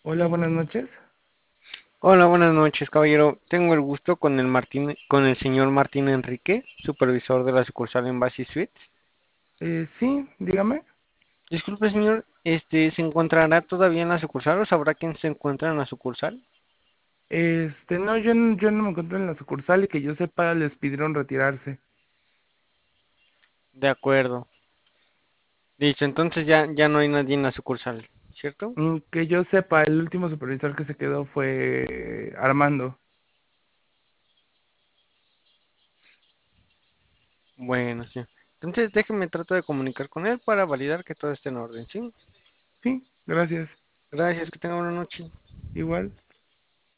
Hola, buenas noches. Hola, buenas noches, caballero. Tengo el gusto con con el señor Martín Enrique, supervisor de la sucursal en Basis Suites. Sí, dígame. Disculpe, señor, ¿se encontrará todavía en la sucursal o sabrá quién se encuentra en la sucursal? No, yo no me encuentro en la sucursal y que yo sepa les pidieron retirarse. De acuerdo. Listo, entonces ya no hay nadie en la sucursal, ¿cierto? Que yo sepa, el último supervisor que se quedó fue Armando. Bueno, sí. Entonces déjeme trato de comunicar con él para validar que todo esté en orden, ¿sí? Sí, gracias. Gracias, que tenga buena noche. Igual.